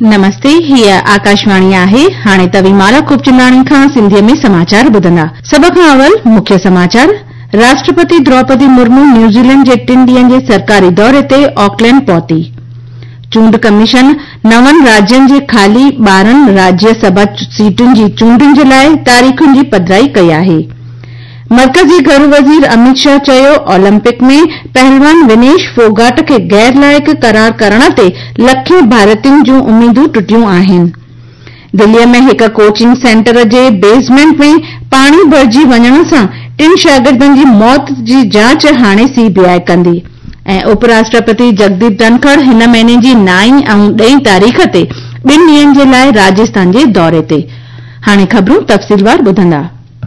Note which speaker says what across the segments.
Speaker 1: नमस्ते, हीअ आकाशवाणी आहे। हाणे तव्हीं माला खूबचंदाणी खां सिंधीअ में समाचार ॿुधंदा। सभ खां अवल मुख्य समाचार। राष्ट्रपति द्रौपदी मुर्मू न्यूज़ीलैंड जे 3 ॾींहनि जे सरकारी दौरे ते ऑकलैंड पहुती। चूंड कमीशन 9 राज्यनि जे ख़ाली 12 राज्यसभा सीटुनि जी चूंडुनि जे लाइ तारीख़ुनि जी पधिराई कई आहे। मर्कज़ी घरू वज़ीर अमित शाह चयो, ओलंपिक में पहलवान विनेश फोगाट खे गैर लाइक़ करार करण ते लखें भारतीयुनि जूं उमीदूं टुटियूं आहिनि। दिल्लीअ में हिक कोचिंग सेंटर जे बेसमेंट में पाणी भरिजी वञण सां 3 शागिर्दनि जी मौत जी जांच हाणे सीबीआई कंदी। ऐं उपराष्ट्रपति जगदीप धनखड़ हिन महीने जी 9 ऐं 10 तारीख़ ते 2 ॾींहनि जे लाइ राजस्थान जे दौरे ते। हाणे ख़बरूं तफ़सीलवार ॿुधंदा।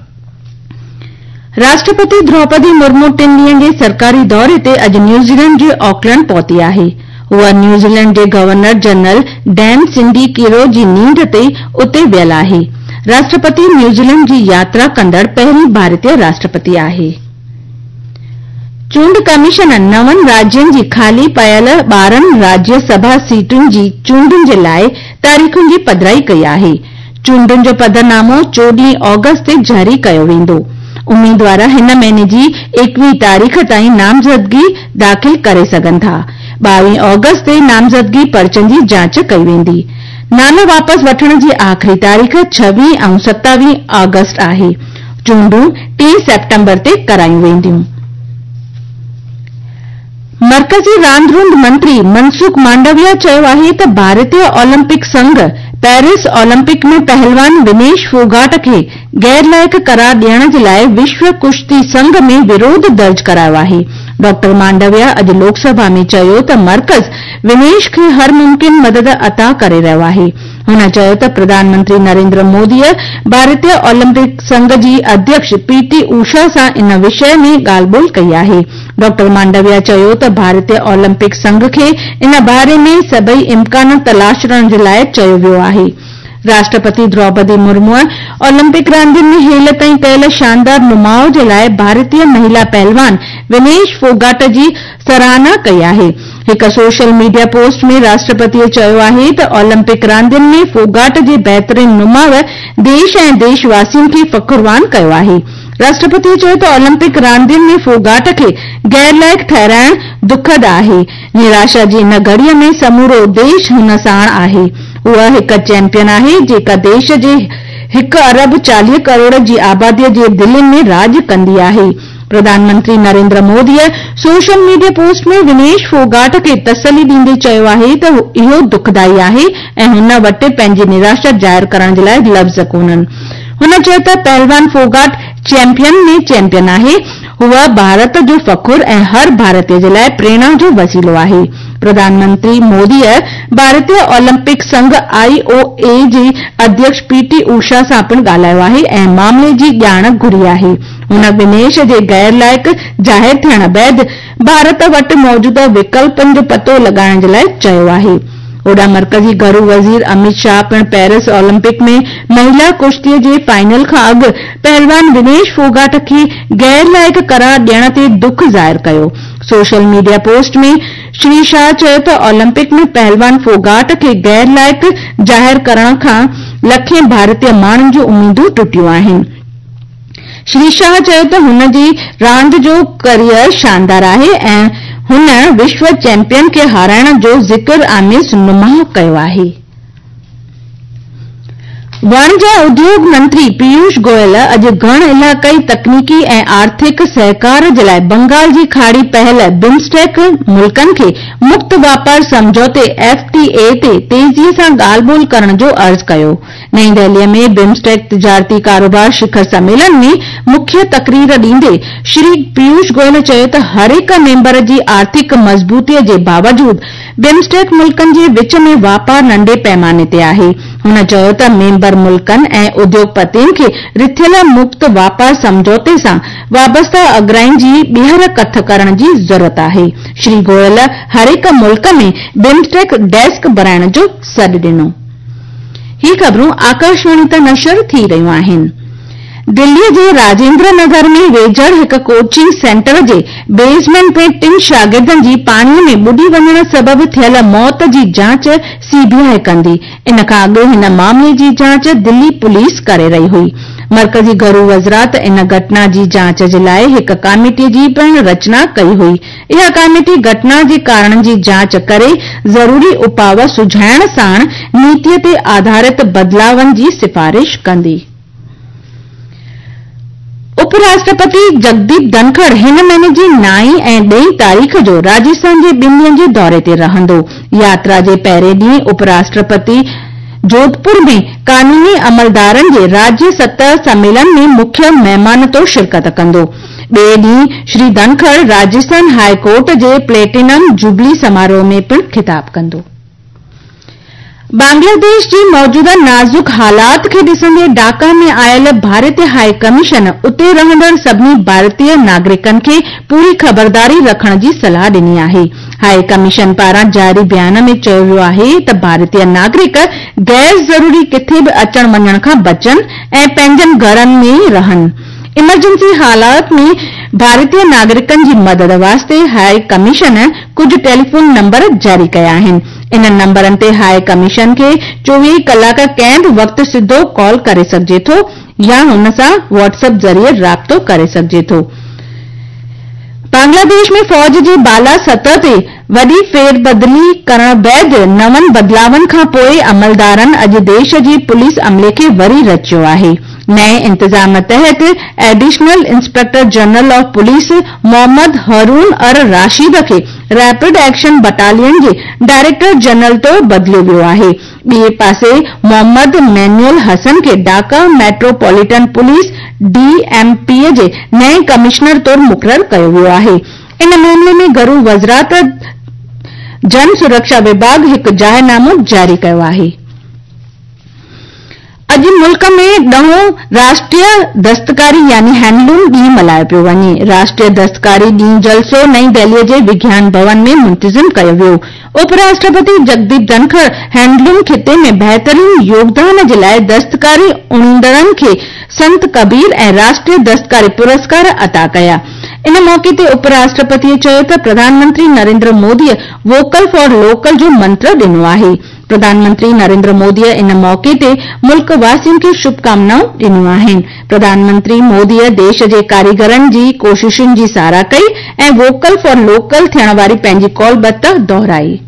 Speaker 1: राष्ट्रपति द्रौपदी मुर्मू 3 ॾींहनि जे सरकारी दौरे ते अॼु न्यूज़ीलैंड जे ऑकलैंड पहुती आहे। हूअ न्यूज़ीलैंड जे गवर्नर जनरल डैन सिंडी किरो जी नींड ते उते वियल आहे। राष्ट्रपति न्यूज़ीलैंड जी यात्रा कंदड़ पहिरीं भारतीय राष्ट्रपति आहे। चूंड कमीशन 9 राज्यनि जी ख़ाली पयल 12 राज्यसभा सीटुनि जी चूंडुनि जे लाइ तारीख़ुनि जी पधिराई कई आहे। चूंडुनि जो पधरनामो 14 ऑगस्ट ते जारी कयो वेंदो। उम्मीदवार हिन महीने जी 21 तारीख़ ताईं नामज़दगी दाख़िल करे सघनि था। 22 ऑगस्ट ते नामज़दगी पर्चनि जी जांच कई वेंदी। नालो वापस वठण जी आख़िरी तारीख़ 26 ऐं 27 ऑगस्ट आहे। चूंडूं 3 सेप्टेम्बर ते करायूं वेंदियूं। मर्कज़ी रांदरूंद मंत्री मनसुख मांडविया चयो आहे त भारतीय ओलंपिक संघ पेरिस ओलंपिक में पहलवान विनेश फोगाट खे गैर लाइक़ करार ॾियण जे लाइ विश्व कुश्ती संघ में विरोध दर्ज करायो आहे। डॉक्टर मांडविया अॼु लोकसभा में चयो त मर्कज़ विनेश खे हर मुमकिन मदद अता करे रहियो आहे। हुन चयो त प्रधानमंत्री नरेंद्र मोदीअ भारतीय ओलंपिक संघ जी अध्यक्ष पीटी उषा सां इन विषय में ॻाल्हि ॿोल्हि कई आहे। डॉक्टर मांडविया चयो त भारतीय ओलंपिक संघ खे इन बारे में सभई इम्कान तलाशण जे लाइ चयो वियो आहे। राष्ट्रपति द्रौपदी मुर्मूअ ओलंपिक रांदियुनि में हेल ताईं कयल शानदार नुमाव जे लाइ भारतीय महिला पहलवान विनेश फोगाट जी सराहना कई आहे। हिक सोशल मीडिया पोस्ट में राष्ट्रपतिअ चयो आहे त ओलंपिक रांदियुनि में फोगाट जे बहितरीन नुमाव देश ऐं देशवासियुनि खे फ़खुरवान कयो आहे। राष्ट्रपतिअ चयो त ओलंपिक रांदियुनि में फोगाट खे गैर लाइक़ ठहिराइण दुखद आहे। निराशा जी इन घड़ीअ में समूरो देश हुन साण आहे। उहा हिक चैंपियन आहे जेका देश जे 1 अरब 40 करोड़ जी आबादीअ जे दिलनि में राज कंदी आहे। प्रधानमंत्री नरेंद्र मोदीअ सोशल मीडिया पोस्ट में विनेश फोगाट खे तसली ॾींदे चयो आहे त इहो दुखदाई आहे ऐं हुन वटि पंहिंजी निराशा ज़ाहिर करण जे लाइ लफ़्ज़ कोन्हनि। हुन चयो त पहलवान फोगाट चैंपियन में चैंपियन आहे। हूअ भारत जो फ़खुर ऐं हर भारतीय जे लाइ प्रेरणा जो वसीलो आहे। प्रधानमंत्री मोदीअ भारतीय ओलंपिक संघ IOA जे अध्यक्ष पीटी उषा सां पिणु ॻाल्हायो आहे ऐं मामले जी ॼाण घुरी आहे। हुन विनेश जे गैर लाइक़ ज़ाहिर थियण बैदि भारत वटि मौजूदा विकल्पनि जो पतो लॻाइण जे लाइ चयो आहे। ओॾा मर्कज़ी घरू वज़ीर अमित शाह पिणु पेरिस ओलंपिक में महिला कुश्तीअ जे फाइनल खां अॻु पहलवान विनेश फोगाट खे गैर लाइक़ करार ॾियण ते दुख ज़ाहिर कयो। सोशल मीडिया पोस्ट में श्री शाह चयो त ओलंपिक में पहलवान फोगाट खे गैर लाइक़ ज़ाहिर करण खां लखें भारतीय माण्हुनि जूं उमीदूं टुटियूं आहिनि। श्री शाह चयो त हुन जी रांदि जो करियर शानदार आहे ऐं हुन विश्व चैंपियन खे हाराइण जो ज़िक्र आमेज़ नुमाह कयो आहे। वाणिज्य उद्योग मंत्री पीयूष गोयल अॼु गण इलाक़ाई तकनीकी ऐं आर्थिक सहकार जे लाइ बंगाल जी खाड़ी पहल बिम्स्टेक मुल्कनि खे मुक्त वापार समझौते FTA ते तेज़ीअ सां ॻाल्हि ॿोल्हि करण जो अर्ज़ु कयो। नईं दिल्लीअ में बिम्स्टेक तिजारती कारोबार शिखर सम्मेलन में मुख्य तकरीर ॾींदे श्री पीयूष गोयल चयो त हर हिक मेंबर जी आर्थिक मज़बूतीअ जे बावजूद बिम्स्टेक मुल्कनि जे विच में वापार नंढे पैमाने ते आहे। हुन चयो त मेंबर मुल्कनि ऐं उद्योगपतियुनि खे रिथियल मुक्त वापार समझौते सां वाबस्ता अग्राइनि जी ॿीहर कथ करण जी ज़रूरत आहे। श्री गोयल हर हिक मुल्क में बिम्स्टेक डेस्क बनाइण जो सॾु ॾिनो। ही ख़बरूं आकाशवाणी तां नशर थी रहियूं आहिनि। दिल्लीअ जे राजेंद्र नगर में वेझड़ हिक कोचिंग सेंटर जे बेसमेंट में 3 शागिर्दनि जी पाणीअ में बुॾी वञण सबबि थियल मौत जी जांच सीबीआई कंदी। इन खां अॻु हिन मामले जी जांच दिल्ली पुलिस करे रही हुई। मरकज़ी घरू वज़रात इन घटना जी जांच जे लाइ हिक कमेटी जी पिणु रचना कई हुई। इहा कमेटी घटना जे कारणनि जी जांच करे ज़रूरी उपाव सुझाइण साण नीतीअ ते आधारित बदिलावनि जी सिफ़ारिश कंदी। उपराष्ट्रपति जगदीप धनखड़ हिन महीने जी 9 ऐं 10 तारीख़ जो राजस्थान जे 2 ॾींहनि जे दौरे ते रहंदो। यात्रा जे पहिरें ॾींहुं उपराष्ट्रपति जोधपुर में कानूनी अमलदारनि जे राज्य सतह सम्मेलन में मुख्य महिमान तौर शिरकत कंदो। ॿिए ॾींहुं श्री धनखड़ राजस्थान हाई कोर्ट जे प्लेटिनम जुबली समारोह में पिणु ख़िताब कंदो। बांग्लादेश जी मौजूदा नाज़ुक हालात खे ॾिसंदे ढाका में आयल भारतीय हाई कमीशन उते रहंदड़ सभिनी भारतीय नागरिकनि खे पूरी ख़बरदारी रखण जी सलाह ॾिनी आहे। हाई कमीशन पारां जारी बयान में चयो वियो आहे त भारतीय नागरिक गैर ज़रूरी किथे बि अचण वञण खां बचनि ऐं पंहिंजनि घरनि में ई रहनि। इमरजेंसी हालात में भारतीय नागरिकनि जी मदद वास्ते हाई कमीशन कुझु टेलीफोन नंबर जारी कया आहिनि। इन नंबरनि ते हाई कमीशन खे 24 कलाक कंहिं बि वक़्तु सिधो कॉल करे सघिजे थो या हुन सां व्हाट्सएप ज़रिए राब्तो करे सघिजे थो। बांग्लादेश में फौज जे बाला सतह ते वॾी फेरबदली करण बैदि नवनि बदिलावनि खां पोइ अमलदारनि अॼु देश जी पुलिस अमले खे वरी रचियो आहे। नए इंतजाम तहत additional inspector general of police Mohammad रून अर राशिद खे रैपिड एक्शन बटालियन जे डायरेक्टर जनरल तौर बदिलियो वियो आहे। ॿिए पासे मोहम्मद मैनुअल हसन खे ढाका मेट्रोपॉलिटन पुलिस डीएमपी जे नए कमिश्नर तौर मुक़रर कयो वियो आहे। इन मामले में घरू वज़रात जन सुरक्षा विभाग हिकु जाहिरनामो जारी कयो आहे। अॼु मुल्क में 10हों राष्ट्रीय दस्तकारी यानी हैंडलूम ॾींहुं मल्हायो पियो वञे। राष्ट्रीय दस्तकारी ॾींहुं जलसो नई दिल्लीअ जे विज्ञान भवन में मुंतज़िम कयो वियो। उपराष्ट्रपति जगदीप धनखड़ हैंडलूम खिते में बहितरीन योगदान जे लाइ दस्तकारी उणींदड़नि खे संत कबीर ऐं राष्ट्रीय दस्तकारी पुरस्कार अता कया। इन मौके ते उपराष्ट्रपतिअ चयो त प्रधानमंत्री नरेंद्र मोदीअ वोकल फॉर लोकल जो मंत्र ॾिनो आहे। प्रधानमंत्री नरेंद्र मोदीअ इन मौके ते मुल्क वासियुनि खे शुभकामनाऊं ॾिनियूं आहिनि। प्रधानमंत्री मोदीअ देश जे कारीगरनि जी कोशिशुनि जी साराह कई ऐं वोकल फॉर लोकल थियण वारी पंहिंजी कौलबत दोहराई।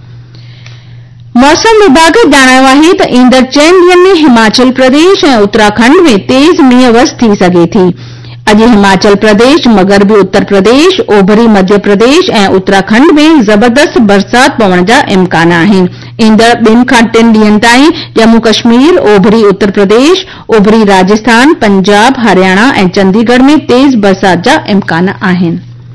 Speaker 1: मौसम विभाग ॼाणायो आहे त ईंदड़ 4 ॾींहनि में हिमाचल प्रदेश ऐं उत्तराखंड में तेज़ मींहुं वस थी सघे थी। अॼु हिमाचल प्रदेश, मग़रबी उत्तर प्रदेश, ओभरी मध्य प्रदेश ऐं उत्तराखंड में ज़बरदस्त बरसात पवण जा इम्कान आहिनि। ईंदड़ 2 खां 3 ॾींहनि ताईं जम्मू कश्मीर, ओभरी उत्तर प्रदेश, ओभरी राजस्थान, पंजाब, हरियाणा ऐं चंडीगढ़ में तेज़ बरसात जा इम्कान आहिनि।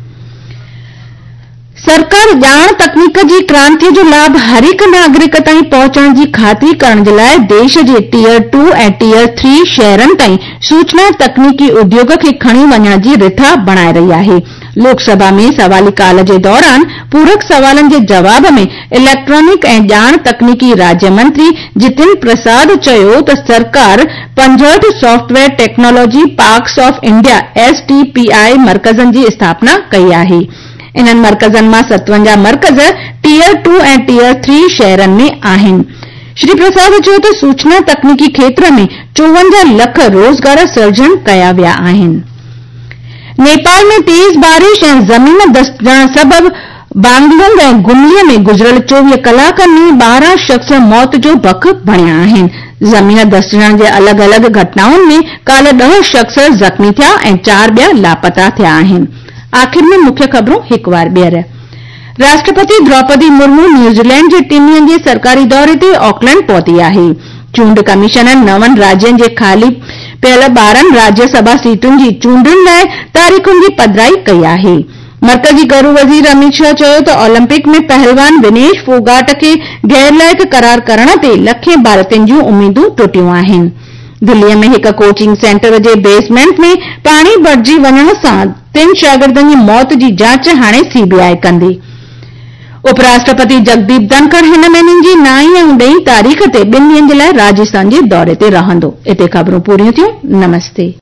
Speaker 1: सरकार ॼाण तकनीक जी क्रांति जो लाभ हर हिक नागरिक ताईं पहुचण जी ख़ातिरी करण जे लाइ देश जे टीयर 2 ऐं टीयर 3 शहरनि ताईं सूचना तकनीकी उद्योग खे खणी वञण जी रिथा बणाए रही आहे। लोकसभा में सवाली काल जे दौरान पूरक सवालनि जे जवाब में इलेक्ट्रॉनिक ऐं ॼाण तकनीकी राज्य मंत्री जितिन प्रसाद चयो त सरकार 65 software technology parks of India STPI मर्कज़नि जी स्थापना कई आहे। इन्हनि मर्कज़नि मां 57 मर्कज़ टीयर 2 ऐं टीयर 3 शहरनि में आहिनि। श्री प्रसाद चयो त सूचना तकनीकी क्षेत्र में 54 लख रोज़गार सर्जन कया विया आहिनि। नेपाल में तेज़ बारिश ऐं ज़मीन दस्तजण सबबि बांगलुंग ऐं गुमलीअ में गुज़िरियल 24 कलाकनि में 12 शख़्स मौत जो भख बणिया आहिनि। ज़मीन दस्तजण जे अलॻि अलॻि घटनाउनि में काल्ह 10 शख़्स ज़ख़्मी थिया ऐं 4 ॿिया लापता थिया आहिनि। आख़िर में मुख्य ख़बरूं हिकु बार ॿीहर। राष्ट्रपति द्रौपदी मुर्मू न्यूज़ीलैंड जे 3 ॾींहनि जे सरकारी दौरे ते ऑकलैंड पहुती आहे। चूंड कमीशन 9 राज्यनि जे ख़ाली पियल 12 राज्यसभा सीटुनि जी चूंडुनि लाइ तारीख़ुनि जी पधिराई कई आहे। मर्कज़ी घरू वज़ीर अमित शाह चयो त ओलंपिक में पहलवान विनेश फोगाट खे गैर लाइक़ करार करण ते लखें भारतीयनि जूं उमीदूं टुटियूं आहिनि। दिल्लीअ में हिक कोचिंग सेंटर जे बेसमेंट में पाणी भरिजी वञण सां 3 शागिर्दनि जी मौत जी जांच हाणे सीबीआई कंदी। उपराष्ट्रपति जगदीप धनखड़ हिन महीने जी 9 ऐं 10 तारीख़ ते 2 ॾींहनि जे लाइ राजस्थान जे दौरे ते रहंदो। इते ख़बरूं पूरियूं थियूं। नमस्ते।